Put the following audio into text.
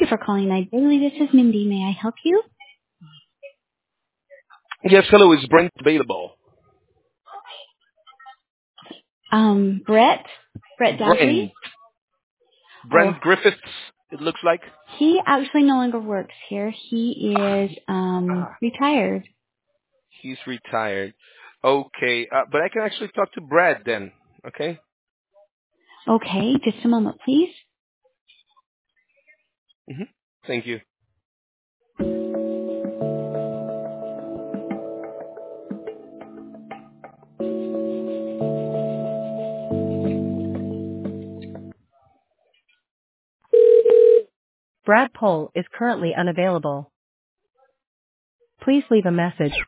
for calling my daily. This is Mindy. May I help you? Yes, hello. Is Brent available? Brett? Brett Dagley? Brent. Oh, Brent Griffiths, it looks like. he actually no longer works here. He is Ah, retired. he's retired. Okay, but I can actually talk to Brad then. Okay? Okay, just a moment, please. hmm Thank you. Brad Pohl is currently unavailable. Please leave a message.